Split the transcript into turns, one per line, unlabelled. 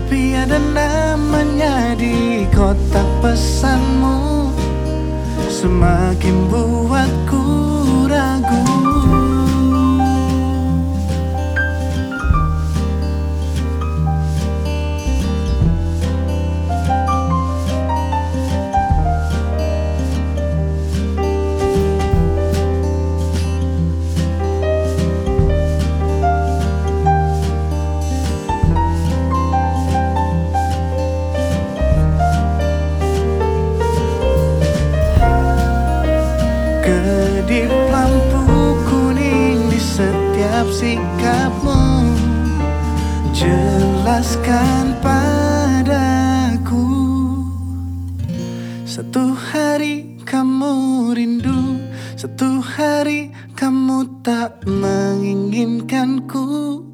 tapi ada namanya di kotak pesanmu, semakin buatku ragu. Kedip lampu kuning di setiap sikapmu, jelaskan padaku. Satu hari kamu rindu, satu hari kamu tak menginginkanku.